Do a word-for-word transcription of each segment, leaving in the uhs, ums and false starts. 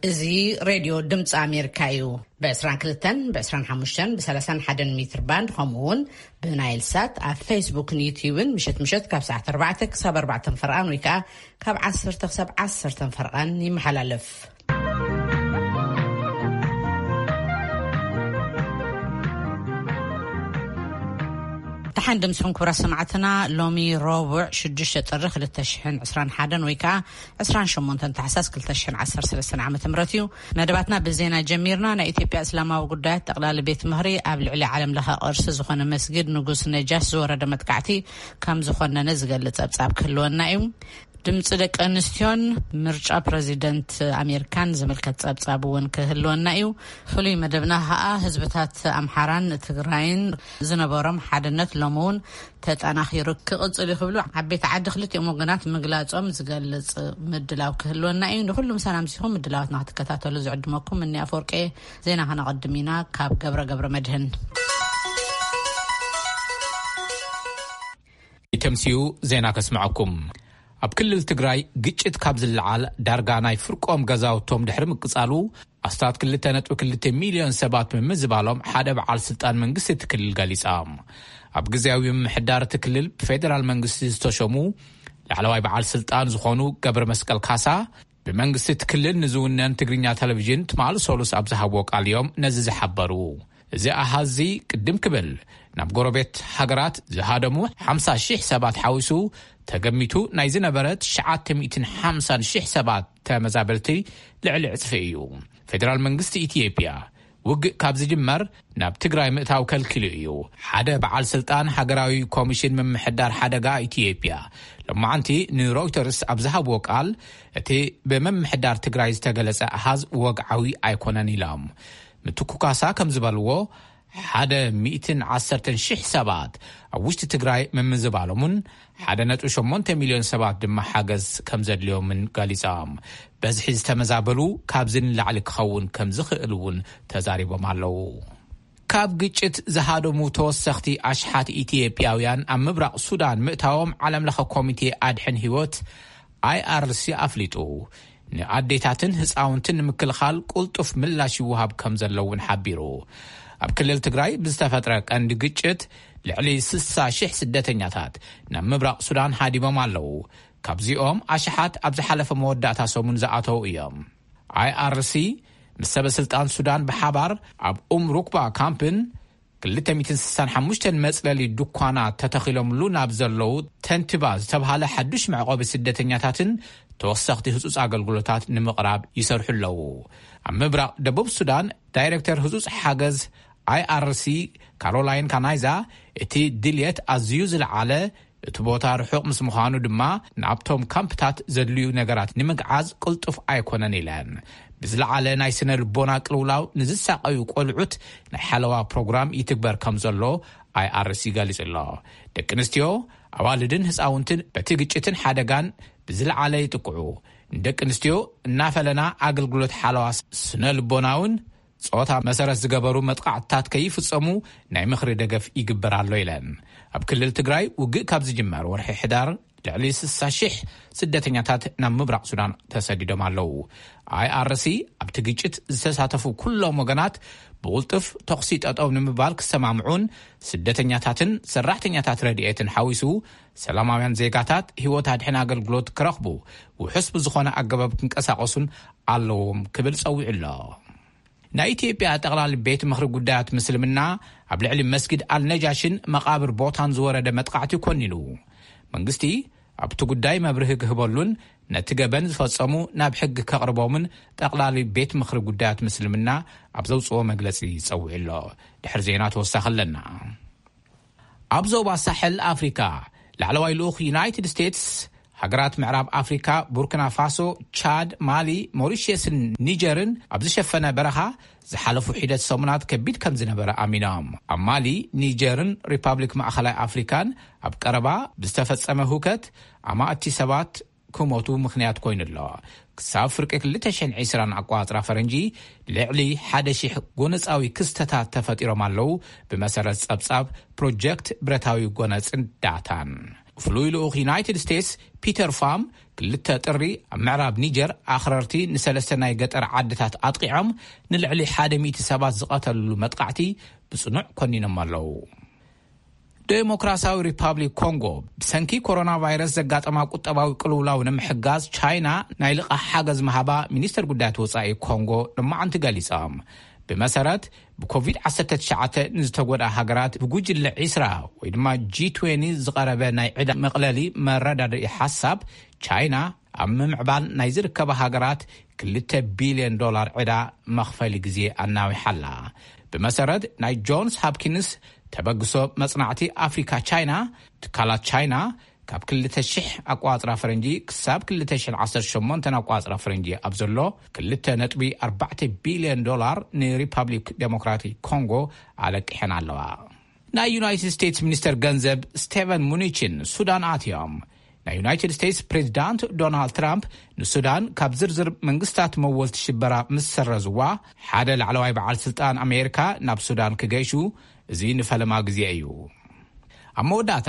እዚ ሬድዮ ድምፂ ኣሜሪካ እዩ። በ22 በ25 በ31 ሜትር ባንድ ከምኡውን ብናይል ሳት ኣብ ፌስቡክን ዩቲዩብን ምሽት ምሽት ካብ ሰዓት ኣርባዕተ ክሳብ ኣርባዕተ ፍርቃን ወይ ከዓ ካብ ዓሰርተ ክሳብ ዓሰርተ ፍርቃን ይመሓላለፍ። تحندم سحن كبرى سمعتنا لومي ربع شدش طر خلتشحن عسران حدن ويكا عسران شمونتن تحساس كلتشحن عسر سلسن عامة مرتيو ندباتنا بزينا جميرنا نا إثيوبيا إسلاما وقدات تقلال بيت مهري قبل علي عالم لها أرس زخونا مسجد نقوس نجاس زورة دمتكعتي كم زخونا نزقل لتابصاب كلوان نايم ድምጽ ደቂ ኣንስትዮን ምርጫ ፕሬዚደንት ኣሜሪካን ዝምልከት ጸብጻብውን ክህልወና እዩ። ፍሉይ መደብና ሀኣ ህዝብታት ኣምሓራን ትግራይን ዝነበሮም ሓድነት ሎምውን ተጠናኺሩ ክቕጽል ይኽብሉ ዓበይቲ ዓዲ ክልቲኦም ወገናት ምግላጾም ዝገልጽ ምድላው ክህልወና እዩ። ንኹሉም ሰላም ሲሆን ምድላዋትና ክትከታተሉ ዝዕድመኩም እኒ ኣፈወርቄ ዜና ከነቐድም ኢና ካብ ገብረ ገብረ መድህን ኢተምሲኡ ዜና ከስምዐኩም። ኣብ ክልል ትግራይ ግጭት ካብ ዝለዓል ዳርጋ ናይ ፍርቆም ገዛውቶም ድሕሪ ምቅጻሉ ኣስታት ክልተ ነጥቢ ክልተ ሚልዮን ሰባት ብምዝባሎም ሓደ በዓል ስልጣን መንግስቲ እቲ ክልል ገሊጻ። ኣብ ግዜያዊ ምምሕዳር እቲ ክልል ብፌደራል መንግስቲ ዝተሾሙ ላዕለዋይ በዓል ስልጣን ዝኾኑ ገብረ መስቀል ካሳ ብመንግስቲ እቲ ክልል ንዝውነን ትግርኛ ቴሌቪዥን ትማል ሶሉስ ኣብ ዝሃብዎ ቃል እዮም ነዚ ዝሓበሩ። እዚ ኣሃዚ ቅድም ክብል ናብ ጎረቤት ሃገራት ዝሃደሙ ሓምሳ ሽሕ ሰባት ሓዊሱ ተገሚቱ ናይ ዝነበረ ትሽዓተ ሚእቲ ሓምሳ ሽሕ ሰባት ተመዛበልቲ ልዕሊ ዕፅፊ እዩ። ፌደራል መንግስቲ ኢትዮጵያ ውግእ ካብ ዝጅመር ናብ ትግራይ ምእታው ከልኪሉ እዩ። ሓደ በዓል ስልጣን ሃገራዊ ኮሚሽን ምምሕዳር ሓደጋ ኢትዮጵያ ሎማዓንቲ ንሮይተርስ ኣብ ዝሃብዎ ቃል እቲ ብምምሕዳር ትግራይ ዝተገለጸ ኣሃዝ ወግዓዊ ኣይኮነን ኢሎም ምትኩ ካሳ ከም ዝበልዎ ሓደ ሚእትን ዓሰርተን ሽሕ ሰባት ኣብ ውሽጢ ትግራይ ምምዝባሎምን ሓደ ነጥቢ ሸሞንተ ሚልዮን ሰባት ድማ ሓገዝ ከም ዘድልዮምን ገሊጾም በዝሒ ዝተመዛበሉ ካብዚ ንላዕሊ ክኸውን ከም ዝኽእል እውን ተዛሪቦም ኣለዉ። ካብ ግጭት ዝሃደሙ ተወሰኽቲ ኣሽሓት ኢትዮጵያውያን ኣብ ምብራቕ ሱዳን ምእታዎም ዓለም ለኸ ኮሚቴ ኣድሕን ህይወት ኣይ አር ሲ ኣፍሊጡ ንኣዴታትን ህፃውንትን ንምክልኻል ቁልጡፍ ምላሽ ይወሃብ ከም ዘለውን ሓቢሩ። ኣብ ክልል ትግራይ ብዝተፈጥረ ቀንዲ ግጭት ልዕሊ ስልሳ ሽሕ ስደተኛታት ናብ ምብራቕ ሱዳን ሃዲሞም ኣለዉ። ካብዚኦም ኣሽሓት ኣብ ዝሓለፈ መወዳእታ ሰሙን ዝኣተው እዮም። ኣይ አር ሲ ምስ ሰበስልጣን ሱዳን ብሓባር ኣብ ኡም ሩክባ ካምፕን ክልተ ሚእትን ስሳን ሓሙሽተ መጽለሊ ድኳናት ተተኺሎምሉ ናብ ዘለዉ ተንቲባ ዝተብሃለ ሓዱሽ መዕቆቢ ስደተኛታትን ተወሰኽቲ ህጹጽ ኣገልግሎታት ንምቕራብ ይሰርሑ ኣለዉ። ኣብ ምብራቕ ደቡብ ሱዳን ዳይሬክተር ህጹጽ ሓገዝ ኣይ አር ሲ ካሮላይን ካናይዛ እቲ ድልየት ኣዝዩ ዝለዓለ እቲ ቦታ ርሑቕ ምስ ምዃኑ ድማ ንኣብቶም ካምፕታት ዘድልዩ ነገራት ንምግዓዝ ቅልጡፍ ኣይኮነን ኢለን ብዝለዓለ ናይ ስነ ልቦና ቅልውላው ንዝሳቀዩ ቆልዑት ናይ ሓለዋ ፕሮግራም ይትግበር ከም ዘሎ ኣይ አር ሲ ገሊጹ ኣሎ። ደቂ ኣንስትዮ ኣዋልድን ህፃውንትን በቲ ግጭትን ሓደጋን ብዝለዓለ ይጥቅዑ። ደቂ ኣንስትዮ እናፈለና ኣገልግሎት ሓለዋ ስነ ልቦናውን ጾታ መሰረት ዝገበሩ መጥቃዕትታት ከይፍጸሙ ናይ ምኽሪ ደገፍ ይግበር ኣሎ ኢለን። ኣብ ክልል ትግራይ ውግእ ካብ ዝጅመር ወርሒ ሕዳር ልዕሊ ስልሳ ሽሕ ስደተኛታት ናብ ምብራቕ ሱዳን ተሰዲዶም ኣለዉ። ኣይ አር ሲ ኣብቲ ግጭት ዝተሳተፉ ኩሎም ወገናት ብቁልጡፍ ተኽሲ ጠጠው ንምባል ክሰማምዑን ስደተኛታትን ሰራሕተኛታት ረድኤትን ሓዊሱ ሰላማውያን ዜጋታት ህይወት ኣድሕን ኣገልግሎት ክረኽቡ ውሕስ ብዝኾነ ኣገባብ ክንቀሳቐሱን ኣለዎም ክብል ጸዊዑ ኣሎ። ናይ ኢትዮጵያ ጠቕላሊ ቤት ምኽሪ ጉዳያት ምስልምና ኣብ ልዕሊ መስጊድ ኣልነጃሽን መቃብር ቦታን ዝወረደ መጥቃዕቲ ኮኒኑ መንግስቲ ኣብቲ ጉዳይ መብርሂ ክህበሉን ነቲ ገበን ዝፈጸሙ ናብ ሕጊ ከቕርቦምን ጠቕላሊ ቤት ምኽሪ ጉዳያት ምስልምና ኣብ ዘውፅኦ መግለጺ ይጸውዕ ኣሎ። ድሕሪ ዜና ተወሳኺ ኣለና። ኣብ ዞባ ሳሕል ኣፍሪካ ላዕለዋይ ልኡኽ ዩናይትድ ስቴትስ ሃገራት ምዕራብ ኣፍሪካ ቡርኪና ፋሶ፣ ቻድ፣ ማሊ፣ ሞሪሽስን ኒጀርን ኣብ ዝሸፈነ በረኻ ዝሓለፉ ሒደት ሰሙናት ከቢድ ከም ዝነበረ ኣሚኖም። ኣብ ማሊ፣ ኒጀርን ሪፐብሊክ ማእኸላይ ኣፍሪካን ኣብ ቀረባ ብዝተፈጸመ ሁከት ኣማእቲ ሰባት ክሞቱ ምኽንያት ኮይኑ ኣሎ። ክሳብ ፍርቂ ክልተ ሽሕን ዒስራን ኣቋፅራ ፈረንጂ ልዕሊ ሓደ ሽሕ ጎነፃዊ ክስተታት ተፈጢሮም ኣለዉ ብመሰረት ጸብጻብ ፕሮጀክት ብረታዊ ጎነፅን ዳታን። ፍሉይ ልኡኽ ዩናይትድ ስቴትስ ፒተር ፋም ክልተ ጥሪ ኣብ ምዕራብ ኒጀር ኣኽረርቲ ንሰለስተ ናይ ገጠር ዓድታት ኣጥቂዖም ንልዕሊ ሓደ ሚእቲ ሰባት ዝቐተልሉ መጥቃዕቲ ብጽኑዕ ኮኒኖም ኣለዉ። ዴሞክራሲያዊ ሪፐብሊክ ኮንጎ ብሰንኪ ኮሮና ቫይረስ ዘጋጠማ ቁጠባዊ ቅልውላው ንምሕጋዝ ቻይና ናይ ልቓሕ ሓገዝ መሃባ ሚኒስተር ጉዳያት ወጻኢ ኮንጎ ድማዓንቲ ገሊፆም። ብመሰረት ብኮቪድ ዓሰርተ ትሽዓተ ንዝተጎዳ ሃገራት ብጉጅለ ዒስራ ወይ ድማ ጂ ዓስር ዝቐረበ ናይ ዕዳ መቕለሊ መረዳድኢ ሓሳብ ቻይና ኣብ ምምዕባል ናይ ዝርከባ ሃገራት ክልተ ቢልዮን ዶላር ዕዳ መኽፈሊ ግዜ ኣናዊሓላ። ብመሰረት ናይ ጆንስ ሃፕኪንስ ተበግሶ መጽናዕቲ ኣፍሪካ ቻይና ትካላት ቻይና ካብ ክልተ ሽሕ ኣቋጽራ ፈረንጂ ክሳብ ክልተ ሽሕ ዓሰርተ ሸሞንተ ኣቋጽራ ፈረንጂ ኣብ ዘሎ ክልተ ነጥቢ ኣርባዕተ ቢልዮን ዶላር ንሪፐብሊክ ዴሞክራቲክ ኮንጎ ኣለቂሐን ኣለዋ። ናይ ዩናይትድ ስቴትስ ሚኒስተር ገንዘብ ስቴቨን ሙኒችን ሱዳን ኣትዮም። ናይ ዩናይትድ ስቴትስ ፕሬዚዳንት ዶናልድ ትራምፕ ንሱዳን ካብ ዝርዝር መንግስታት መወልቲ ሽበራ ምስ ሰረዝዋ ሓደ ላዕለዋይ በዓል ስልጣን ኣሜሪካ ናብ ሱዳን ክገይሹ እዚ ንፈለማ ግዜ እዩ። ኣብ መወዳእታ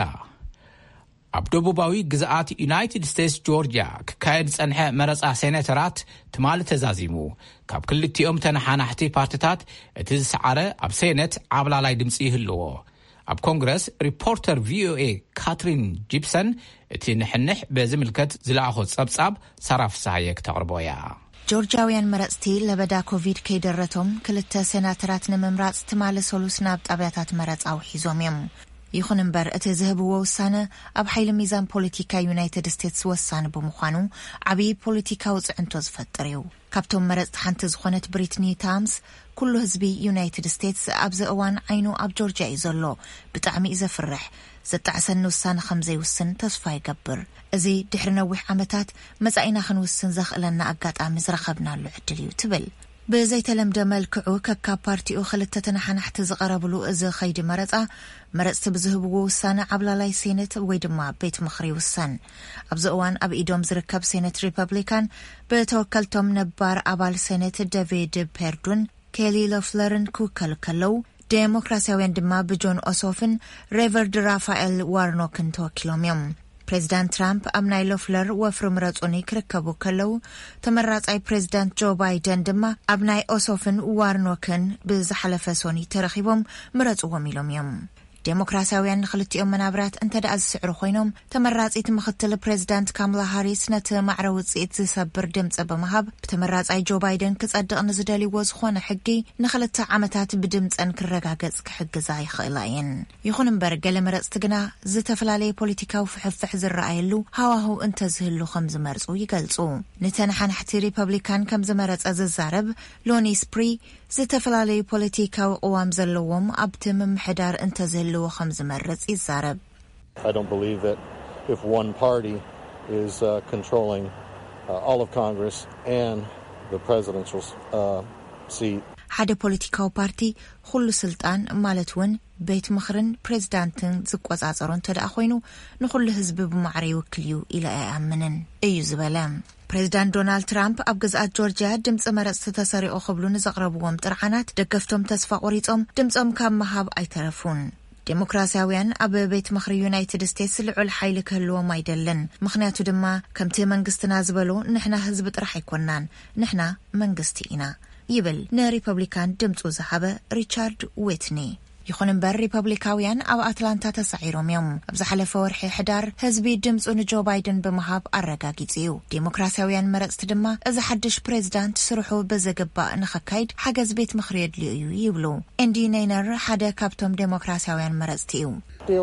ኣብ ደቡባዊ ግዛኣት ዩናይትድ ስቴትስ ጆርጂያ ክካየድ ጸንሐ መረጻ ሴኔተራት ትማሊ ተዛዚሙ። ካብ ክልቲኦም ተነሓናሕቲ ፓርቲታት እቲ ዝሰዓረ ኣብ ሴኔት ዓብላላይ ድምፂ ይህልዎ። ኣብ ኮንግረስ ሪፖርተር ቪኦኤ ካትሪን ጂፕሰን እቲ ንሕንሕ በዝምልከት ዝለኣኾ ጸብጻብ ሰራፍ ሳሃየ ክተቕርቦያ። ጆርጂያውያን መረጽቲ ለበዳ ኮቪድ ከይደረቶም ክልተ ሴናተራት ንምምራጽ ትማሊ ሰሉስ ናብ ጣብያታት መረጻው ሒዞም እዮም። ይኹን እምበር እቲ ዝህብዎ ውሳነ ኣብ ሓይሊ ሚዛን ፖለቲካ ዩናይትድ ስቴትስ ወሳኒ ብምዃኑ ዓብዪ ፖለቲካዊ ጽዕንቶ ዝፈጥር እዩ። ካብቶም መረጽቲ ሓንቲ ዝኾነት ብሪትኒ ታምስ ኩሉ ህዝቢ ዩናይትድ ስቴትስ ኣብዚ እዋን ዓይኑ ኣብ ጆርጂያ እዩ ዘሎ፣ ብጣዕሚ እዩ ዘፍርሕ፣ ዘጣዕሰኒ ውሳነ ከም ዘይውስን ተስፋ ይገብር። እዚ ድሕሪ ነዊሕ ዓመታት መጻኢና ክንውስን ዘኽእለና ኣጋጣሚ ዝረኸብናሉ ዕድል እዩ ትብል። ብዘይተለምደ መልክዑ ከካብ ፓርቲኡ ክልተ ተነሓናሕቲ ዝቐረብሉ እዚ ኸይዲ መረጻ መረጽቲ ብዝህብዎ ውሳነ ዓብላላይ ሴኔት ወይ ድማ ቤት ምኽሪ ውሳን። ኣብዚ እዋን ኣብ ኢዶም ዝርከብ ሴኔት ሪፐብሊካን ብተወከልቶም ነባር ኣባል ሴኔት ዴቪድ ፔርዱን ኬሊ ሎፍለርን ክውከሉ ከለው ዴሞክራሲያውያን ድማ ብጆን ኦሶፍን ሬቨርድ ራፋኤል ዋርኖክን ተወኪሎም እዮም። ፕሬዚዳንት ትራምፕ ኣብ ናይ ሎፍለር ወፍሪ ምረጹኒ ክርከቡ ከለው ተመራጻይ ፕሬዚዳንት ጆ ባይደን ድማ ኣብ ናይ ኦሶፍን ዋርኖክን ብዝሓለፈ ሶኒ ተረኺቦም ምረጽዎም ኢሎም እዮም። ዴሞክራሲያውያን ንኽልቲኦም መናብራት እንተደኣ ዝስዕሩ ኮይኖም ተመራጺት ምክትል ፕሬዚዳንት ካማላ ሃሪስ ነቲ ማዕረ ውጽኢት ዝሰብር ድምፂ ብምሃብ ብተመራጻይ ጆ ባይደን ክጸድቕ ንዝደልይዎ ዝኾነ ሕጊ ንኽልተ ዓመታት ብድምፀን ክረጋገጽ ክሕግዛ ይኽእላ እየን። ይኹን እምበር ገለ መረጽቲ ግና ዝተፈላለየ ፖለቲካዊ ፍሕፍሕ ዝረኣየሉ ሃዋህው እንተዝህሉ ከም ዝመርጹ ይገልጹ። ንተነሓናሕቲ ሪፐብሊካን ከም ዝመረጸ ዝዛረብ ሎኒ ስፕሪ ዝተፈላለዩ ፖለቲካዊ ቅዋም ዘለዎም ኣብቲ ምምሕዳር እንተዝህልዎ ከም ዝመርጽ ይዛረብ። I don't believe that if one party is uh, controlling uh, all of Congress and the presidential uh, seat. ሓደ ፖለቲካዊ ፓርቲ ኩሉ ስልጣን ማለት እውን ቤት ምኽርን ፕሬዚዳንትን ዝቆጻጸሩ እንተደኣ ኮይኑ ንኹሉ ህዝቢ ብማዕረ ይውክል እዩ ኢለ ኣያምንን እዩ ዝበለ። ፕሬዚዳንት ዶናልድ ትራምፕ ኣብ ግዛኣት ጆርጂያ ድምፂ መረጽቲ ተሰሪዑ ክብሉ ንዘቕረብዎም ጥርዓናት ደገፍቶም ተስፋ ቆሪጾም ድምፆም ካብ መሃብ ኣይተረፉን። ዴሞክራሲያውያን ኣብ ቤት ምኽሪ ዩናይትድ ስቴትስ ልዑል ሓይሊ ክህልዎም አይደለን። ምክንያቱ ድማ ከምቲ መንግስትና ዝበሎ ንሕና ህዝቢ ጥራሕ ኣይኮናን፣ ንሕና መንግስቲ ኢና ይብል ንሪፐብሊካን ድምፁ ዝሃበ ሪቻርድ ዌትኒ። ይኹን እምበር ሪፐብሊካውያን ኣብ አትላንታ ተሳዒሮም እዮም። ኣብ ዝሓለፈ ወርሒ ሕዳር ህዝቢ ድምፁ ንጆ ባይደን ብምሃብ ኣረጋጊጹ እዩ። ዴሞክራሲያውያን መረጽቲ ድማ እዚ ሓድሽ ፕሬዚዳንት ስርሑ ብዘገባእ ንኸካይድ ሓገዝ ቤት ምኽሪ የድልዩ እዩ ይብሉ። ኤንዲ ኔይነር ሓደ ካብቶም ዴሞክራሲያውያን መረጽቲ እዩ።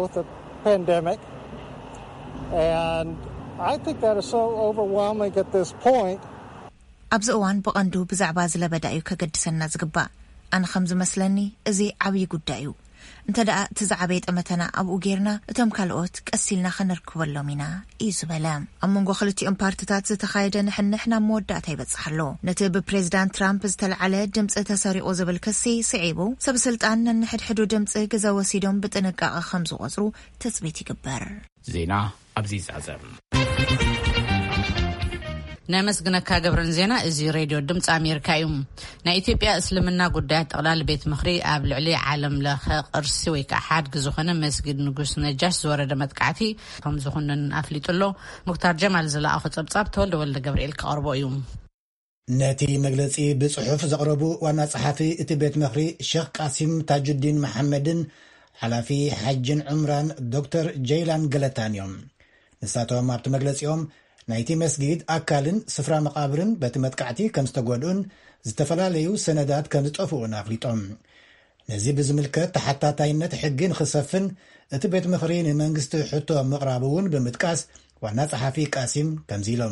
ኣብዚ እዋን ብቐንዱ ብዛዕባ ዝለበዳ እዩ ከገድሰና ዝግባእ። ኣነ ከም ዝመስለኒ እዚ ዓብዪ ጉዳይ እዩ። እንተደኣ እቲ ዝዓበየ ጠመተና ኣብኡ ጌርና እቶም ካልኦት ቀሲልና ክንርክበሎም ኢና እዩ ዝበለ። ኣብ መንጎ ክልቲኦም ፓርቲታት ዝተኻየደ ንሕንሕ ናብ መወዳእታ ይበጽሕ ኣሎ። ነቲ ብፕሬዚዳንት ትራምፕ ዝተለዓለ ድምፂ ተሰሪቑ ዝብል ክሲ ስዒቡ ሰብ ስልጣን ነንሕድሕዱ ድምፂ ግዘ ወሲዶም ብጥንቃቐ ከም ዝቆጽሩ ተጽቢት ይግበር። ዜና ኣብዚ ይዛዘም። ናመስግነካ ገብረን ዜና እዚ ሬድዮ ድምፂ ኣሜሪካ እዩ። ናይ ኢትዮጵያ እስልምና ጉዳያት ጠቅላላ ቤት ምኽሪ ኣብ ልዕሊ ዓለም ለኸ ቅርሲ ወይ ከዓ ሓድጊ ዝኾነ መስጊድ ንጉስ ነጃሽ ዝወረደ መጥቃዕቲ ከም ዝኾነን ኣፍሊጡሎ ሙክታር ጀማል ዝለኣኸ ጸብጻብ ተወልደ ወልደ ገብርኤል ከቅርቦ እዩ። ነቲ መግለጺ ብጽሑፍ ዘቕረቡ ዋና ጸሓፊ እቲ ቤት ምኽሪ ሼኽ ቃሲም ታጁዲን መሐመድን ሓላፊ ሓጅን ዑምራን ዶክተር ጀይላን ገለታን እዮም። ንሳቶም ኣብቲ መግለጺኦም ናይቲ መስጊድ ኣካልን ስፍራ መቃብርን በቲ መጥቃዕቲ ከም ዝተጎድኡን ዝተፈላለዩ ሰነዳት ከም ዝጠፍኡን ኣፍሊጦም ነዚ ብዝምልከት ተሓታታይነት ሕጊ ንኽሰፍን እቲ ቤት ምኽሪ ንመንግስቲ ሕቶ ምቕራብ እውን ብምጥቃስ ዋና ጸሓፊ ቃሲም ከምዚ ኢሎም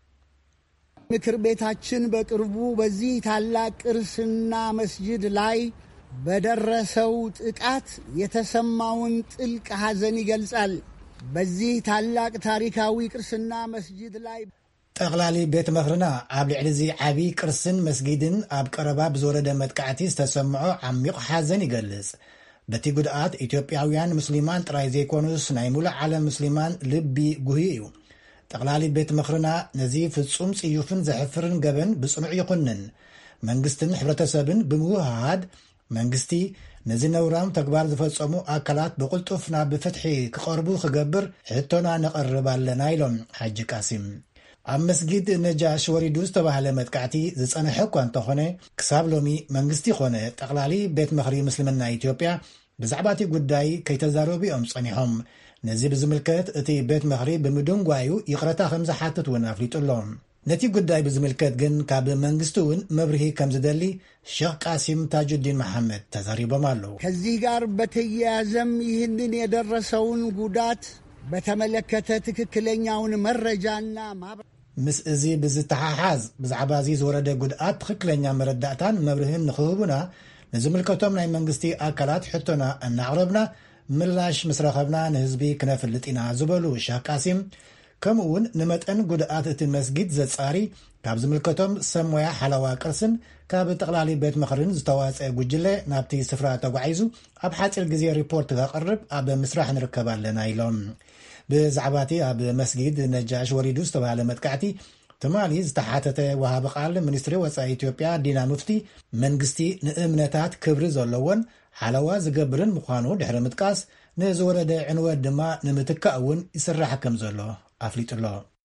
ምክር ቤታችን በቅርቡ በዚህ ታላቅ ቅርስና መስጂድ ላይ በደረሰው ጥቃት የተሰማውን ጥልቅ ሐዘን ይገልጻል። በዚህ ታላቅ ታሪካዊ ቅርስና መስጂድ ላይ ጠቅላሊ ቤት ምኽርና ኣብ ልዕሊ እዚ ዓቢ ቅርስን መስጊድን ኣብ ቀረባ ብዝወረደ መጥቃዕቲ ዝተሰምዖ ዓሚቕ ሓዘን ይገልጽ። በቲ ጉድኣት ኢትዮጵያውያን ሙስሊማን ጥራይ ዘይኮኑስ ናይ ሙሉእ ዓለም ሙስሊማን ልቢ ጉሂ እዩ። ጠቅላሊ ቤት ምኽርና ነዚ ፍጹም ጽዩፍን ዘሕፍርን ገበን ብጽኑዕ ይኹንን። መንግስትን ሕብረተሰብን ብምውህሃድ መንግስቲ ነዚ ነውራም ተግባር ዝፈጸሙ ኣካላት ብቕልጡፍ ናብ ፍትሒ ክቐርቡ ክገብር ሕቶና ነቐርብ ኣለና ኢሎም ሓጂ ቃሲም። ኣብ መስጊድ ነጃሽ ወሪዱ ዝተባህለ መጥቃዕቲ ዝጸንሐ እኳ እንተኾነ ክሳብ ሎሚ መንግስቲ ኾነ ጠቅላሊ ቤት ምኽሪ ምስልምና ኢትዮጵያ ብዛዕባ እቲ ጉዳይ ከይተዛረቡ ጸኒሖም። ነዚ ብዝምልከት እቲ ቤት ምኽሪ ብምድንጓዩ ይቕረታ ከም ዝሓትት እውን ኣፍሊጡሎም። ነቲ ጉዳይ ብዝምልከት ግን ካብ መንግስቱ እውን መብርሂ ከም ዝደሊ ሼኽ ቃሲም ታጁዲን መሐመድ ተዛሪቦም አለው። ከዚህ ጋር በተያያዘም ይህንን የደረሰውን ጉዳት በተመለከተ ትክክለኛውን መረጃና ማብራሪያ ምስ እዚ ብዝተሓሓዝ ብዛዕባ እዚ ዝወረደ ጉድኣት ትክክለኛ መረዳእታን መብርህን ንኽህቡና ንዝምልከቶም ናይ መንግስቲ ኣካላት ሕቶና እናቕረብና ምላሽ ምስ ረኸብና ንህዝቢ ክነፍልጥ ኢና ዝበሉ ሼኽ ቃሲም ከምኡውን ንመጠን ጉድኣት እቲ መስጊድ ዘጻሪ ካብ ዝምልከቶም ሰሞያ ሓለዋ ቅርስን ካብ ጠቅላሊ ቤት ምኽርን ዝተዋፀ ጉጅለ ናብቲ ስፍራ ተጓዒዙ ኣብ ሓፂር ግዜ ሪፖርት ከቕርብ ኣብ ምስራሕ ንርከብ ኣለና ኢሎም። ብዛዕባቲ ኣብ መስጊድ ነጃሽ ወሪዱ ዝተባህለ መጥቃዕቲ ትማሊ ዝተሓተተ ወሃቢ ቃል ሚኒስትሪ ወፃኢ ኢትዮጵያ ዲና ሙፍቲ መንግስቲ ንእምነታት ክብሪ ዘለዎን ሓለዋ ዝገብርን ምዃኑ ድሕሪ ምጥቃስ ንዝወረደ ዕንወት ድማ ንምትካእ እውን ይስራሕ ከም ዘሎ ኣፍሊጡሎ።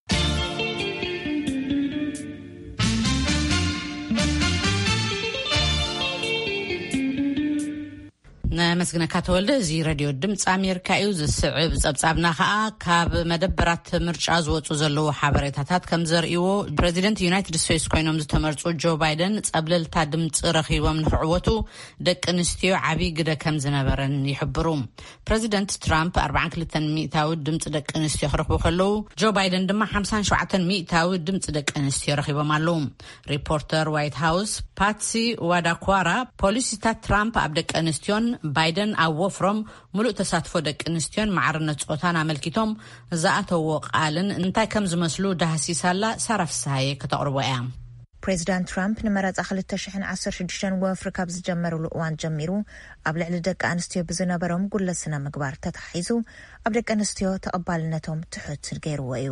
መስግነካ ተወልደ እዚ ሬድዮ ድምፂ ኣሜሪካ እዩ። ዝስዕብ ጸብጻብና ከዓ ካብ መደበራት ምርጫ ዝወፁ ዘለዉ ሓበሬታታት ከም ዘርእይዎ ፕሬዚደንት ዩናይትድ ስቴትስ ኮይኖም ዝተመርጹ ጆ ባይደን ጸብለልታ ድምፂ ረኺቦም ንኽዕወቱ ደቂ ኣንስትዮ ዓብዪ ግደ ከም ዝነበረን ይሕብሩ። ፕሬዚደንት ትራምፕ ኣርባዕን ክልተን ሚእታዊ ድምፂ ደቂ ኣንስትዮ ክረኽቡ ከለዉ ጆ ባይደን ድማ ሓምሳን ሸውዓተን ሚእታዊ ድምፂ ደቂ ኣንስትዮ ረኺቦም ኣለዉ። ሪፖርተር ዋይት ሃውስ ፓትሲ ዋዳኳራ ፖሊሲታት ትራምፕ ኣብ ደቂ ኣንስትዮን ባይደን ኣብ ወፍሮም ሙሉእ ተሳትፎ ደቂ ኣንስትዮን ማዕርነት ጾታን ኣመልኪቶም ዝኣተዎ ቃልን እንታይ ከም ዝመስሉ ዳህሲሳላ ሳራ ፍስሓየ ከተቕርቦ እያ። ፕሬዚዳንት ትራምፕ ንመረፃ ክልተ ሽሕን ዓሰርተ ሽዱሽተ ወፍሪ ካብ ዝጀመሩሉ እዋን ጀሚሩ ኣብ ልዕሊ ደቂ ኣንስትዮ ብዝነበሮም ጉለት ስነ ምግባር ተታሒዙ ኣብ ደቂ ኣንስትዮ ተቐባልነቶም ትሑት ገይርዎ እዩ።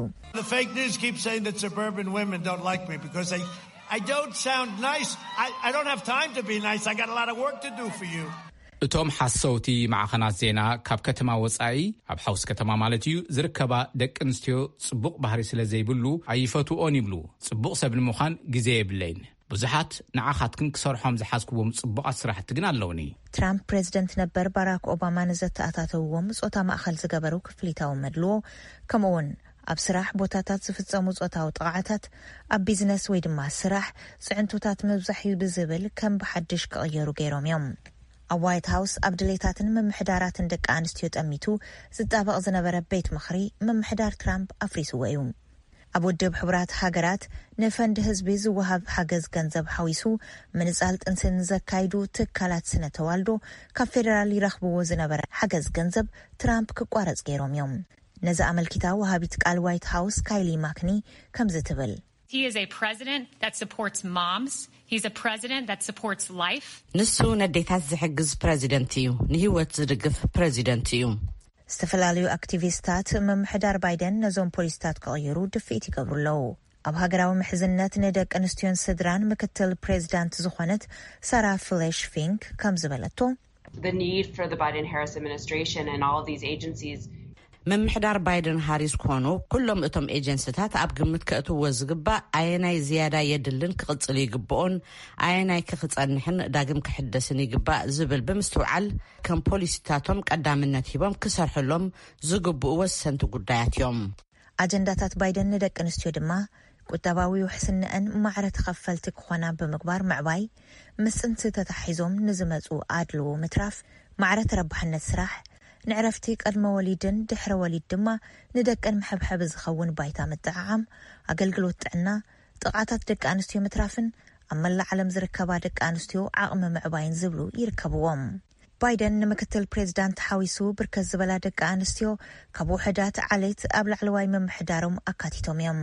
I don't sound nice. I, I don't have time to be nice. I got a lot of work to do for you. እቶም ሓሰውቲ ማዕኸናት ዜና ካብ ከተማ ወፃኢ ኣብ ሓውስ ከተማ ማለት እዩ ዝርከባ ደቂ ኣንስትዮ ጽቡቕ ባህሪ ስለ ዘይብሉ ኣይፈትዎን ይብሉ። ጽቡቕ ሰብ ንምዃን ግዜ የብለይን። ብዙሓት ንዓኻትክን ክሰርሖም ዝሓስክዎም ጽቡቓት ስራሕቲ ግን ኣለውኒ። ትራምፕ ፕሬዚደንት ነበር ባራክ ኦባማ ንዘተኣታተውዎም ጾታ ማእኸል ዝገበሩ ክፍሊታዊ መድልዎ ከምኡውን ኣብ ስራሕ ቦታታት ዝፍጸሙ ጾታዊ ጥቃዓታት ኣብ ቢዝነስ ወይ ድማ ስራሕ ጽዕንቱታት መብዛሕዩ ብዝብል ከም ብሓድሽ ክቕየሩ ገይሮም እዮም። ኣብ ዋይት ሃውስ ኣብ ድሌታትን መምሕዳራትን ደቂ ኣንስትዮ ጠሚቱ ዝጣበቕ ዝነበረ ቤት ምኽሪ መምሕዳር ትራምፕ ኣፍሪስዎ እዩ። ኣብ ውድብ ሕቡራት ሃገራት ንፈንዲ ህዝቢ ዝወሃብ ሓገዝ ገንዘብ ሓዊሱ ምንጻል ጥንስን ዘካይዱ ትካላት ስነ ተዋልዶ ካብ ፌደራል ይረኽብዎ ዝነበረ ሓገዝ ገንዘብ ትራምፕ ክቋረጽ ገይሮም እዮም። ነዛ ኣመልኪታ ወሃቢት ቃል ዋይት ሃውስ ካይሊ ማክኒ ከም ዝትብል He is a president that supports moms. He's a president that supports life. ንሱ ነዴታት ዝሕግዝ ፕሬዚደንት እዩ። ንህይወት ዝድግፍ ፕሬዚደንት እዩ። ዝተፈላለዩ ኣክቲቪስታት መምሕዳር ባይደን ነዞም ፖሊስታት ክቕይሩ ድፍኢት ይገብሩ ኣለዉ። ኣብ ሃገራዊ ምሕዝነት ንደቂ ኣንስትዮን ስድራን ምክትል ፕሬዚዳንት ዝኾነት ሳራ ፍሌሽ ፊንክ ከም ዝበለቶ the need for the Biden-Harris administration and all of these agencies መምሕዳር ባይደን ሃሪስ ኮኑ ኩሎም እቶም ኤጀንሲታት ኣብ ግምት ከእትዎ ዝግባእ ኣየናይ ዝያዳ የድልን ክቕፅል ይግብኦን ኣየናይ ክኽፀንሕን ዳግም ክሕደስን ይግባእ ዝብል ብምስትውዓል ከም ፖሊሲታቶም ቀዳምነት ሂቦም ክሰርሕሎም ዝግብኡ ወሰንቲ ጉዳያት እዮም። ኣጀንዳታት ባይደን ንደቂ ኣንስትዮ ድማ ቁጠባዊ ውሕስነአን ማዕረ ተኸፈልቲ ክኾና ብምግባር ምዕባይ ምስ ጽንሲ ተታሒዞም ንዝመፁ ኣድልዎ ምትራፍ ማዕረ ተረባሕነት ስራሕ ንዕረፍቲ ቀድመ ወሊድን ድሕረ ወሊድ ድማ ንደቀን ምሕብሕብ ዝኸውን ባይታ ምጥዓዓም ኣገልግሎት ጥዕና ጥቃታት ደቂ ኣንስትዮ ምትራፍን ኣብ መላእ ዓለም ዝርከባ ደቂ ኣንስትዮ ዓቕሚ ምዕባይን ዝብሉ ይርከብዎም። ባይደን ንምክትል ፕሬዚዳንት ሓዊሱ ብርከት ዝበላ ደቂ ኣንስትዮ ካብ ውሕዳት ዓሌት ኣብ ላዕለዋይ ምምሕዳሮም ኣካቲቶም እዮም።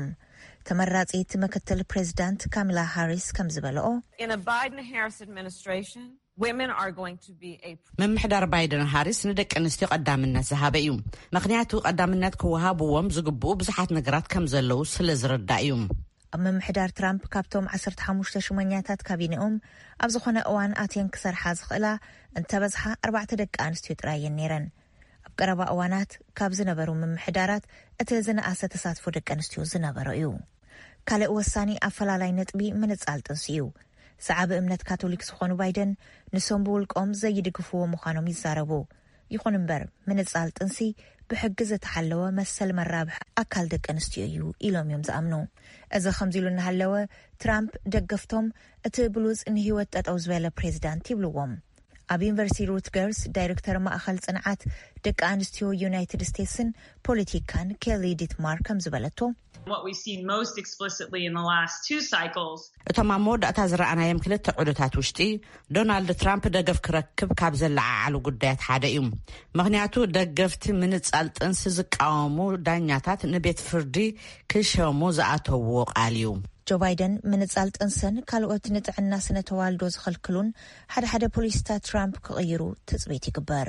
ተመራጺት ምክትል ፕሬዚዳንት ካሚላ ሃሪስ ከም ዝበለኦ in a Biden-Harris administration women are going to be a መምሕዳር ባይደን ሃሪስ ንደቂ ኣንስትዮ ቀዳምነት ዝሃበ እዩ። ምክንያቱ ቀዳምነት ክወሃብዎም ዝግብኡ ብዙሓት ነገራት ከም ዘለው ስለ ዝርዳእ እዩ። ኣብ መምሕዳር ትራምፕ ካብቶም ዓሰርተ ሓሙሽተ ሽመኛታት ካቢነኦም ኣብ ዝኾነ እዋን ኣትየን ክሰርሓ ዝኽእላ እንተበዝሓ ኣርባዕተ ደቂ ኣንስትዮ ጥራየን ነይረን። ኣብ ቀረባ እዋናት ካብ ዝነበሩ መምሕዳራት እቲ ዝነኣሰ ተሳትፎ ደቂ ኣንስትዮ ዝነበረ እዩ። ካልእ ወሳኒ ኣፈላላይ ነጥቢ ምንጻል ጥንሲ እዩ። ሰዓብ እምነት ካቶሊክ ዝኾኑ ባይደን ንሶም ብውልቆም ዘይድግፍዎ ምዃኖም ይዛረቡ። ይኹን እምበር ምንጻል ጥንሲ ብሕጊ ዝተሓለወ መሰል መራብሕ ኣካል ደቂ ኣንስትዮ እዩ ኢሎም እዮም ዝኣምኑ። እዚ ከምዚ ኢሉ እናሃለወ ትራምፕ ደገፍቶም እቲ ብሉፅ ንህይወት ጠጠው ዝበለ ፕሬዚዳንት ይብልዎም። ኣብ ዩኒቨርሲቲ ሩትገርስ ዳይሬክተር ማእኸል ጽንዓት ደቂ ኣንስትዮ ዩናይትድ ስቴትስን ፖለቲካን ኬሊ ዲትማር ከም ዝበለቶ what we've seen most explicitly in the last two cycles እቶም ኣብ መወዳእታ ዝረኣናዮም ክልተ ዑደታት ውሽጢ ዶናልድ ትራምፕ ደገፍ ክረክብ ካብ ዘለዓዓሉ ጉዳያት ሓደ እዩ። ምክንያቱ ደገፍቲ ምንጻል ጥንሲ ዝቃወሙ ዳኛታት ንቤት ፍርዲ ክሸሙ ዝኣተውዎ ቃል እዩ። ጆ ባይደን ምንጻል ጥንስን ካልኦት ንጥዕና ስነ ተዋልዶ ዝኸልክሉን ሓደ ሓደ ፖሊሲታት ትራምፕ ክቕይሩ ትጽቢት ይግበር።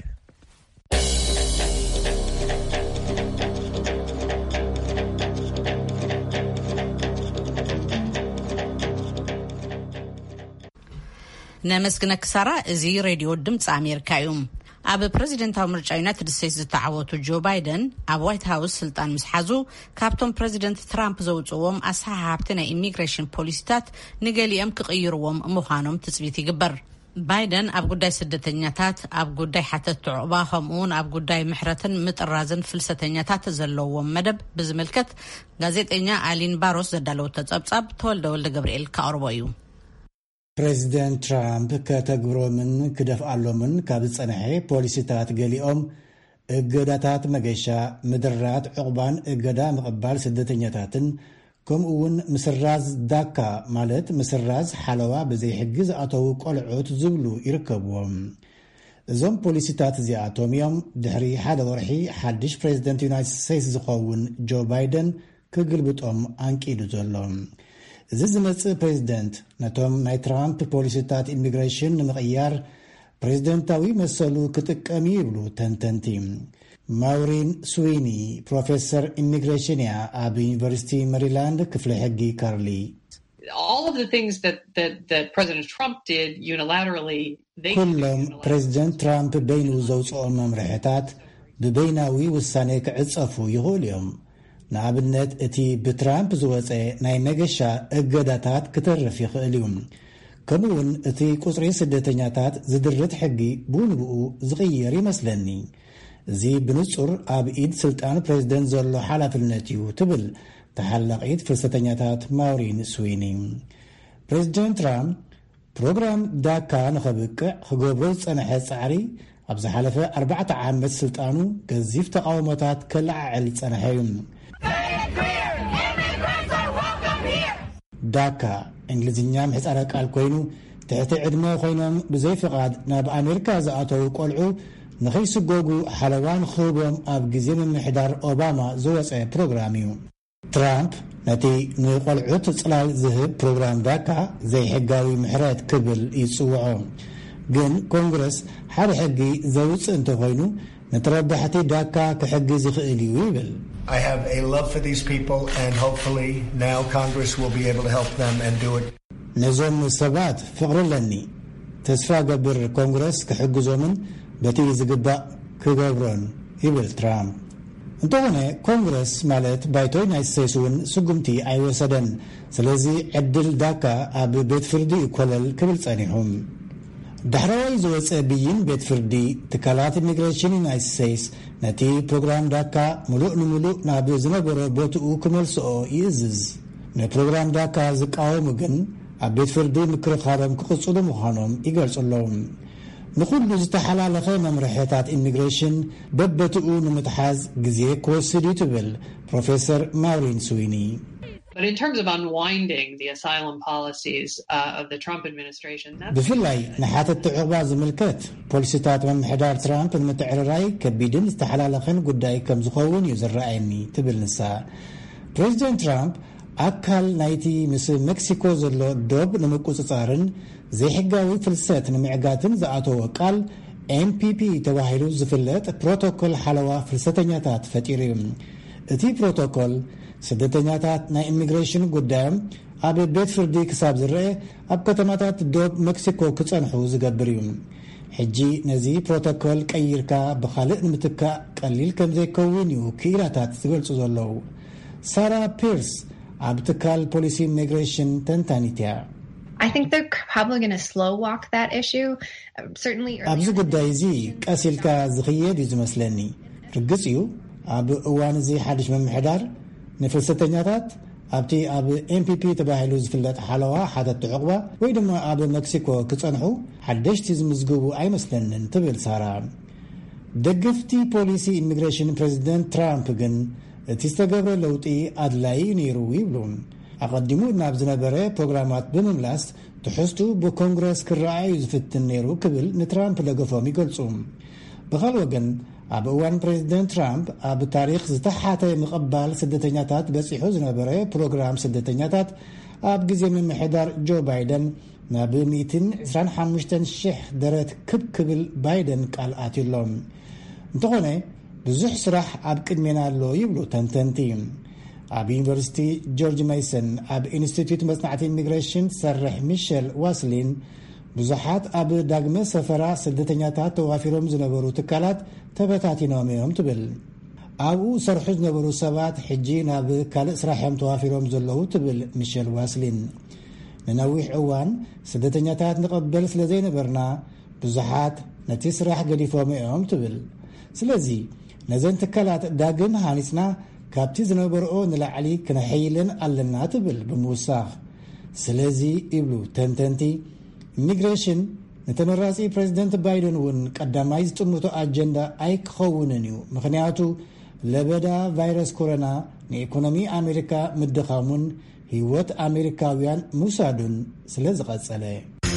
ነመስግነ ክሳራ እዚ ሬድዮ ድምፂ ኣሜሪካ እዩ። ኣብ ፕሬዚደንታዊ ምርጫ ዩናይትድ ስቴትስ ዝተዓወቱ ጆ ባይደን ኣብ ዋይት ሃውስ ስልጣን ምስ ሓዙ ካብቶም ፕሬዚደንት ትራምፕ ዘውፅዎም ኣሰሓብቲ ናይ ኢሚግሬሽን ፖሊሲታት ንገሊኦም ክቕይርዎም ምዃኖም ትጽቢት ይግበር። ባይደን ኣብ ጉዳይ ስደተኛታት፣ ኣብ ጉዳይ ሓተት ዕቑባ ከምኡውን ኣብ ጉዳይ ምሕረትን ምጥራዝን ፍልሰተኛታት ዘለዎም መደብ ብዝምልከት ጋዜጠኛ ኣሊን ባሮስ ዘዳለወቶ ጸብጻብ ተወልደ ወልደ ገብርኤል ካቕርቦ እዩ። ፕሬዚደንት ትራምፕ ከተግብሮምን ክደፍኣሎምን ካብ ዝጸንሐ ፖሊሲታት ገሊኦም እገዳታት መገሻ፣ ምድራት ዕቑባን እገዳ ምቕባል ስደተኛታትን ከምኡውን ምስራዝ ዳካ ማለት ምስራዝ ሓለዋ ብዘይሕጊ ዝኣተዉ ቆልዑት ዝብሉ ይርከብዎም። እዞም ፖሊሲታት እዚኣቶም እዮም ድሕሪ ሓደ ወርሒ ሓድሽ ፕሬዚደንት ዩናይትድ ስቴትስ ዝኸውን ጆ ባይደን ክግልብጦም አንቂዱ ዘሎ። እዚ ዝመጽእ ፕሬዚደንት ነቶም ናይ ትራምፕ ፖሊሲታት ኢሚግሬሽን ንምቕያር ፕሬዚደንታዊ መሰሉ ክጥቀም ይብሉ ተንተንቲ። ማውሪን ስዊኒ ፕሮፌሰር ኢሚግሬሽን እያ ኣብ ዩኒቨርሲቲ ሜሪላንድ ክፍለ ሕጊ ካርሊ። All of the things that, that, that President Trump did unilaterally, they ኩሎም ፕሬዚደንት ትራምፕ በይኑ ዘውፅኦም መምርሕታት ብበይናዊ ውሳኔ ክዕጸፉ ይኽእሉ እዮም። ንኣብነት እቲ ብትራምፕ ዝወፀ ናይ መገሻ እገዳታት ክተርፍ ይኽእል እዩ። ከምኡውን እቲ ቁፅሪ ስደተኛታት ዝድርት ሕጊ ብንብኡ ዝቕየር ይመስለኒ። እዚ ብንጹር ኣብ ኢድ ስልጣን ፕሬዚደንት ዘሎ ሓላፍነት እዩ ትብል ተሓላቒት ፍልሰተኛታት ማውሪን ስዊኒ። ፕሬዚደንት ትራምፕ ፕሮግራም ዳካ ንኸብቅዕ ክገብሮ ዝጸንሐ ጻዕሪ ኣብ ዝሓለፈ ኣርባዕተ ዓመት ስልጣኑ ገዚፍ ተቃውሞታት ከለዓዕል ጸንሐ እዩ። ዳካ እንግሊዝኛ ምሕጻረ ቃል ኮይኑ ትሕቲ ዕድመ ኮይኖም ብዘይ ፍቓድ ናብ ኣሜሪካ ዝኣተዉ ቆልዑ ንኸይስጎጉ ሓለዋን ክህቦም ኣብ ግዜ ምምሕዳር ኦባማ ዝወፀ ፕሮግራም እዩ። ትራምፕ ነቲ ንቆልዑት ጽላል ዝህብ ፕሮግራም ዳካ ዘይሕጋዊ ምሕረት ክብል ይጽውዖ። ግን ኮንግረስ ሓደ ሕጊ ዘውፅእ እንተኮይኑ نتربحتي داكا كحجز خيلي ويبل. I have a love for these people and hopefully now Congress will be able to help them and do it. نزوم السبات فقر لني تسفى قبر كونغرس كحجزومن بتي زقبا كجبرون يبل ترامب. انتوهنا كونغرس مالت بايتوي نايسيسون سقمتي اي وسدن سلازي عدل داكا اب بيت فردي كولل كبل صانيهم. دحراوي زوص بيين بيت فردي تكالات إميغريشن يونايتد ستيتس نتي بروجرام داكا ملوء نملوء نابو زنبرو بوتو كملسو يزز ن بروجرام داكا زقاوم ግን ኣብ ቤት ፍርዲ ምክርኻሮም ክቕጽሉ ምዃኖም ይገልጹሎም ንኹሉ ዝተሓላለኸ መምርሕታት ኢሚግሬሽን በበትኡ ንምትሓዝ ግዜ ክወስድ ይትብል ፕሮፌሰር ማውሪን ስዊኒ But in terms of unwinding the asylum policies uh, of the Trump administration, بفلاي نحاتت عقبة زملكت بوليسيتات ممحدار ترامب المتعرراي كبيدن استحلالخن قداي كم زخون يزرعيني تبل نساء بريزيدنت ترامب أكل نايتي مثل مكسيكو زلو دوب نمكوس صارن زي حقاوي فلسات نمعقاتن زعاتو وقال إم بي بي تواهلو زفلت بروتوكول حلوة فلساتنياتات فتيريم اتي بروتوكول سدتنياتات نا إميغريشن قدام أب بيت فردي كساب زرعي أب كتماتات دوب مكسيكو كتصنحو زقبريوم حجي نزي بروتوكول كأيركا بخالق نمتكا قليل كم زي كوينيو كيراتات تقول سوزولو سارة بيرس أبتكال بوليسي إميغريشن تنتانيتيا I think they're probably going to slow walk that issue. Uh, certainly أبزو قدايزي كاسيلكا زغية دي زمسلني رقصيو أب أوان زي حدش من محدار نفلستنياتات أبتي أب إم بي بي تباهلو زفلت حلوة حدت عقبة ويدما أب مكسيكو كتصنحو حدش تزمزقو أي مسلنن تبل سارة دقفتي بوليسي إميغريشن بريزيدنت ترامب جن تستقبل لوطي أدلاي نيرو يبلون أقدموا نابزنا بري بروغرامات بمملاس تحستو بكونغرس كالرعاي يزفتن نيرو كبل نترامب لقفهم يقلصهم بخال وقن أب أوان بريزيدنت ترامب أب تاريخ زتحاتي مقبال سدتنياتات بس يحوزنا بري بروغرام سدتنياتات أب جزي من محدار جو بايدن ناب ميتين عسران حمشتن شح درات كب كبل بايدن قال آتي اللهم انتقوني بزح سرح أب كدمينا اللو يبلو تنتنتين أب يونيفرسيتي جورج ميسون أب إنستيتيوت مصنعة إميغريشن سرح ميشيل واسلين بزحات أب داغمة سفرة سدتنياتات توافيرهم زنبرو تكالات تبتاتي نوميهم تبل أبو سرحوز نبرو سبات حجين أب كالق سرحهم توافيرهم زلو تبل ميشيل واسلين ننويح أوان سدتنياتات نقبل سلزين برنا بزحات نتي سرح قديفوميهم تبل سلزي نزين تكالات داغم هانسنا كابتي زنبرو نلعلي كنحيلن ألنا تبل بموساخ سلزي إبلو تنتنتي إميغريشن نتمراسي بريزيدنت بايدن ون قداماي زطمتو أجندا أي كخوننيو مخنياتو لبدا فيروس كورونا نإيكونومي أمريكا مدخامون هيوت أمريكاويان موسادون سلز قصله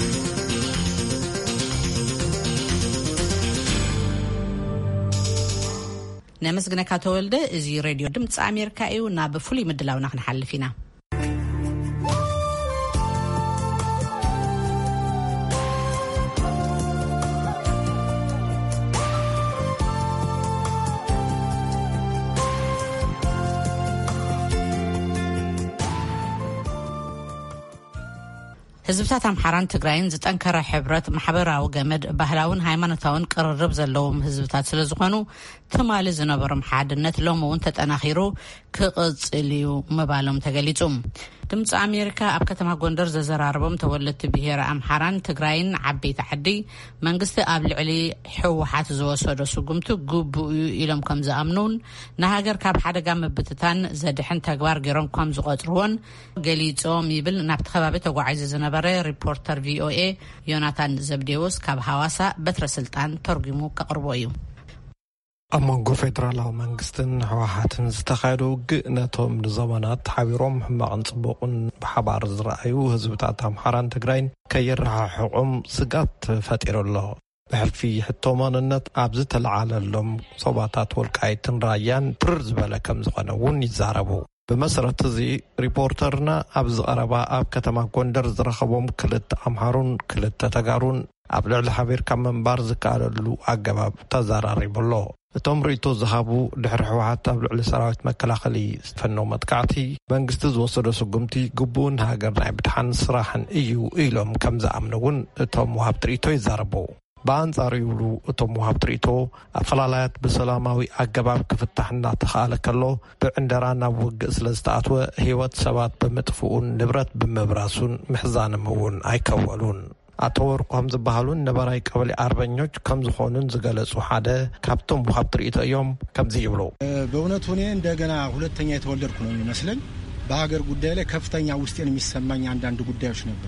نمسغنا كاتولده ازي راديو دمص أمريكا ايو نا بفولي مدلاونا خنحلفينا ህዝብታት አምሓራን ትግራይን ዝጠንከረ ሕብረት ማሕበራዊ ገመድ ባህላውን ሃይማኖታውን ቅርርብ ዘለዎም ህዝብታት ስለዝኾኑ ትማሊ ዝነበሮም ሓድነት ሎሚ እውን ተጠናኺሩ ክቕጽል እዩ ምባሎም ተገሊጹ ድምፂ ኣሜሪካ ኣብ ከተማ ጎንደር ዘዘራርቦም ተወለድቲ ብሄር ኣምሓራን ትግራይን ዓበይቲ ዓዲ መንግስቲ ኣብ ልዕሊ ሕወሓት ዝወሰዶ ስጉምቲ ግቡእ እዩ ኢሎም ከም ዝኣምኑን ንሃገር ካብ ሓደጋ ምብትታን ዘድሕን ተግባር ገይሮም ከም ዝቆፅርዎን ገሊፆም ይብል ናብቲ ከባቢ ተጓዒዙ ዝነበረ ሪፖርተር ቪኦኤ ዮናታን ዘብዴዎስ ካብ ሃዋሳ በትረ ስልጣን ተርጉሙ ከቅርቦ እዩ ኣብ መንጎ ፌደራላዊ መንግስትን ሕወሓትን ዝተኻየደ ውግእ ነቶም ንዘመናት ሓቢሮም ሕማቕን ጽቡቕን ብሓባር ዝረኣዩ ህዝብታት ኣምሓራን ትግራይን ከየረሓሕቖም ስጋት ፈጢሩ ኣሎ ብሕልፊ ሕቶ ማንነት ኣብ ዝተለዓለሎም ሶባታት ወልቃይትን ራያን ብርር ዝበለ ከም ዝኾነ እውን ይዛረቡ بمسرة زي ريبورترنا أبز غربا أب كتما كوندر زرخبهم كلت أمهارون كلت تتغارون ኣብ ልዕሊ ሓቢርካ መንባር ዝካኣለሉ ኣገባብ ተዘራሪቡሎ እቶም ርእይቶ ዝሃቡ ድሕሪ ሕወሓት ኣብ ልዕሊ ሰራዊት መከላኸሊ ዝፈነው መጥቃዕቲ መንግስቲ ዝወሰዶ ስጉምቲ ግቡእን ሃገር ናይ ብድሓን ስራሕን እዩ ኢሎም ከም ዝኣምነውን እቶም ወሃብቲ ርእይቶ ይዛረቡ በአንጻሩ ይብሉ እቶም ወሃብቲ ርእይቶ ኣፈላላያት ብሰላማዊ ኣገባብ ክፍታሕ እናተኻኣለ ከሎ ብዕንደራ ናብ ውግእ ስለ ዝተኣትወ ህይወት ሰባት ብምጥፍኡን ንብረት ብምብራሱን ምሕዛንም እውን ኣይከወሉን አቶ ወርቆም ዝበሃሉን ነበራይ ቀበሌ አርበኞች ከም ዝኾኑን ዝገለጹ ሓደ ካብቶም ወሃብቲ ርእይቶ እዮም ከምዚ ይብሉ በእውነቱ እኔ እንደገና ሁለተኛ የተወለድኩ ነው የሚመስለኝ በሀገር ጉዳይ ላይ ከፍተኛ ውስጤን የሚሰማኝ አንዳንድ ጉዳዮች ነበሩ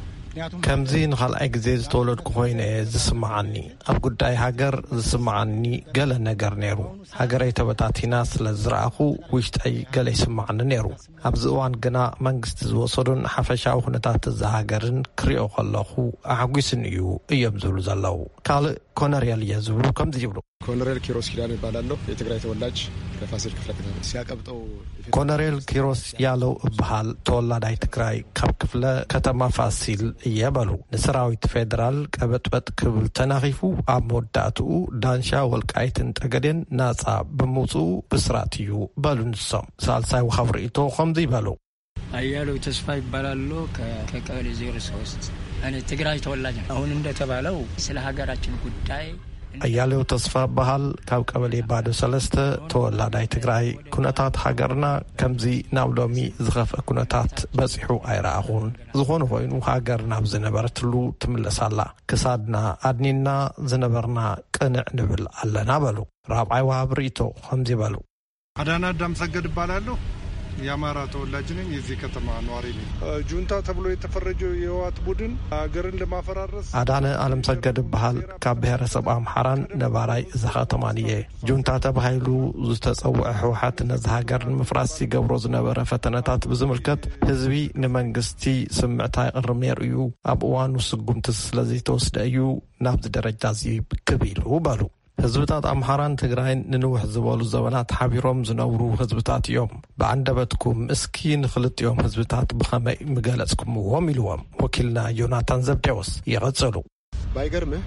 ከምዚ ንኻልኣይ ግዜ ዝተወለድኩ ኮይነ ዝስማዓኒ ኣብ ጉዳይ ሃገር ዝስማዓኒ ገለ ነገር ነይሩ ሃገረይ ተበታቲና ስለ ዝረኣኹ ውሽጠይ ገለ ይስማዓኒ ነይሩ ኣብዚ እዋን ግና መንግስቲ ዝወሰዶን ሓፈሻዊ ኩነታት ዝሃገርን ክሪኦ ከለኹ ኣሕጒስን እዩ እዮም ዝብሉ ዘለው ካልእ ኮነሬል እየ ዝብሉ ከምዚ ይብሉ ኮነሬል ኪሮስ ኪዳን ይባላለሁ የትግራይ ተወላጅ ከፋሲል ክፍለ ከተማ ሲያቀብጠው ኮነሬል ኪሮስ ያለው እብሃል ተወላዳይ ትግራይ ካብ ክፍለ ከተማ ፋሲል እየበሉ ንሰራዊት ፌደራል ቀበጥበጥ ክብል ተናኺፉ ኣብ መወዳእትኡ ዳንሻ ወልቃይትን ጠገዴን ናጻ ብምውፅኡ ብስራት እዩ በሉ ንሶም ሳልሳይ ወሃብ ርእይቶ ከምዚ ይበሉ አያለው ተስፋ ይባላሉ ከቀበሌ ዜሮ ሶስት እኔ ትግራይ ተወላጅ አሁን እንደተባለው ስለ ሀገራችን ጉዳይ አያለው ተስፋ ባህል ካብ ቀበሌ ባዶ ሰለስተ ተወላዳይ ትግራይ ኩነታት ሃገርና ከምዚ ናብ ሎሚ ዝኸፍአ ኩነታት በፂሑ ኣይረኣኹን ዝኾነ ኮይኑ ሃገርና ብዝነበረትሉ ትምለሳላ ክሳድና ኣድኒና ዝነበርና ቅንዕ ንብል ኣለና በሉ ራብዓይ ወሃብ ርእይቶ ከምዚ በሉ አዳና ዳም ሰገድ ይባላለሁ የአማራ ተወላጅ ነኝ የዚህ ከተማ ነዋሪ ነኝ ጁንታ ተብሎ የተፈረጀው የህወሓት ቡድን ሀገርን ለማፈራረስ አዳነ ዓለም ሰገድ ባህል ካብ ብሔረሰብ አምሓራን ነባራይ እዛ ከተማንየ ጁንታ ተባሂሉ ዝተጸውዐ ህወሓት ነዚ ሃገርን ምፍራስ ሲገብሮ ዝነበረ ፈተነታት ብዝምልከት ህዝቢ ንመንግስቲ ስምዕታ ይቕርም ነይሩ እዩ ኣብ እዋኑ ስጉምቲ ስለዚ ተወስደ እዩ ናብዚ ደረጃ እዚ ክቢሉ በሉ ህዝብታት አምሓራን ትግራይን ንንውሕ ዝበሉ ዘበናት ሓቢሮም ዝነብሩ ህዝብታት እዮም በአንደበትኩም እስኪ ንኽልጥዮም ህዝብታት ብኸመይ ምገለጽኩምዎም ኢልዎም ወኪልና ዮናታን ዘብዴዎስ ይቐጽሉ ባይገርምህ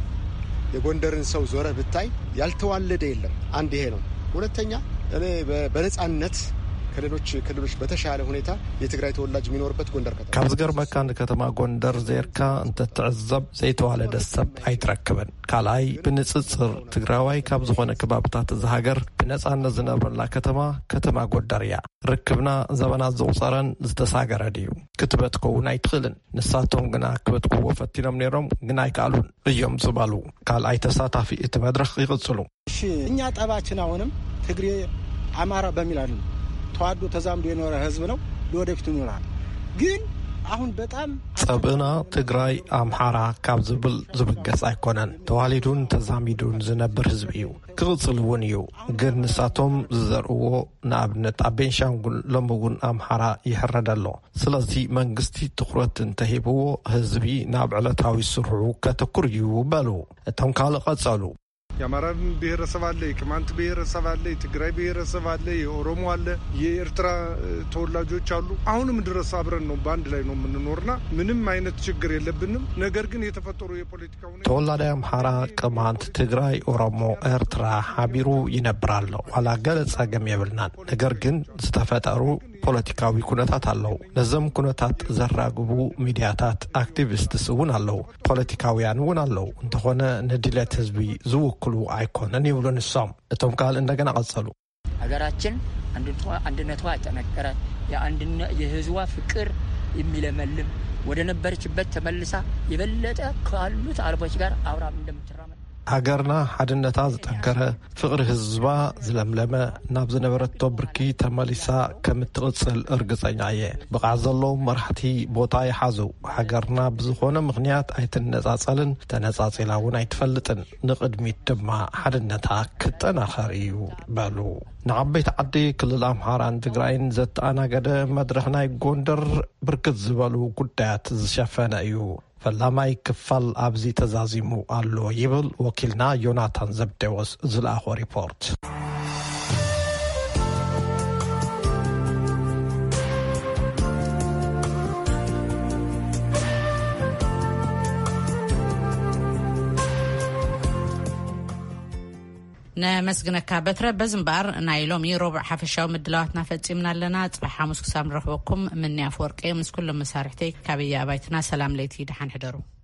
የጎንደርን ሰው ዞረ ብታይ ያልተዋለደ የለም አንድ ይሄ ነው ሁለተኛ እኔ በነጻነት ከሌሎች ክልሎች በተሻለ ሁኔታ የትግራይ ተወላጅ የሚኖርበት ጎንደር ከተማ ካብዝገር መካን ከተማ ጎንደር ዜርካ እንተ ተዕዘብ ዘይተዋለደ ሰብ አይትረክብን ካልአይ ብንጽጽር ትግራዋይ ካብ ዝኾነ ከባብታት ዝሃገር ብነጻነት ዝነበረላ ከተማ ከተማ ጎንደር እያ ርክብና ዘበናት ዘውፀረን ዝተሳገረ ድዩ ክትበት ከውን ኣይትኽእልን ንሳቶም ግና ክበትክዎ ፈቲኖም ነይሮም ግና ኣይከኣሉን እዮም ዝባሉ ካልአይ ተሳታፊ እቲ መድረኽ ይቕጽሉ እሺ እኛ ጠባችን አሁንም ትግሬ አማራ በሚል አይደለም ተዋዶ ተዛምዶ የኖረ ህዝብ ነው ለወደፊቱ ይኖራል ግን አሁን በጣም ጸብና ትግራይ አምሓራ ካብ ዝብል ዝብገጽ አይኮነን ተዋሊዱን ተዛሚዱን ዝነብር ህዝብ እዩ ክቕጽልውን እዩ ግን ንሳቶም ዝዘርእዎ ንኣብነት ኣብ ቤንሻንጉል ሎምውን አምሓራ ይሕረደሎ ስለዚ መንግስቲ ትኩረት እንተሂብዎ ህዝቢ ናብ ዕለታዊ ስርሑ ከተኩር እዩ በሉ እቶም ካልእ ቀጸሉ የአማራን ብሔረሰብ አለ የቅማንት ብሔረሰብ አለ የትግራይ ብሔረሰብ አለ የኦሮሞ አለ የኤርትራ ተወላጆች አሉ አሁንም ድረስ አብረን ነው በአንድ ላይ ነው የምንኖርና ምንም አይነት ችግር የለብንም ነገር ግን የተፈጠሩ የፖለቲካ ሁኔታ ተወላዳይ አምሓራ ቅማንት ትግራይ ኦሮሞ ኤርትራ ሓቢሩ ይነብራሉ ዋላ ገለጻ ገም የብልናን ነገር ግን ዝተፈጠሩ ፖለቲካዊ ኩነታት አለው ነዘም ኩነታት ዘራግቡ ሚዲያታት አክቲቪስትስ እውን አለው ፖለቲካውያን እውን አለው እንተሆነ ንድለት ህዝቢ ዝውክሉ አይኮነን ይብሉ ንሶም እቶም ቃል እንደገና ቀጸሉ ሀገራችን አንድነቷ ተነቀረ የአንድነት የህዝቧ ፍቅር የሚለመልም ወደ ነበረችበት ተመልሳ የበለጠ ካሉት አርቦች ጋር አብራም እንደምትራመድ ሃገርና ሓድነታ ዝጠንከረ ፍቅሪ ህዝባ ዝለምለመ ናብ ዝነበረቶ ብርኪ ተመሊሳ ከምትቕጽል እርግጸኛ እየ ብቓዕ ዘለዉ መራሕቲ ቦታ ይሓዙ ሃገርና ብዝኾነ ምኽንያት ኣይትነጻጸልን ተነጻጺላ እውን ኣይትፈልጥን ንቕድሚት ድማ ሓድነታ ክጠናኸር እዩ በሉ ንዓበይቲ ዓዲ ክልል አምሓራን ትግራይን ዘተኣናገደ መድረኽ ናይ ጎንደር ብርክት ዝበሉ ጉዳያት ዝሸፈነ እዩ ፈላማይ ክፋል ኣብዚ ተዛዚሙ ኣሎ ይብል ወኪልና ዮናታን ዘብዴዎስ ዝለኣኾ ሪፖርት نمسجنك بتر بزنبار نايلومي ربع حفشاو مدلواتنا فتصيمنا لنا صباح حمص كسام رخبكم من نافورك امس كل مسارحتي كابيا بايتنا سلام ليتي دحان حضروا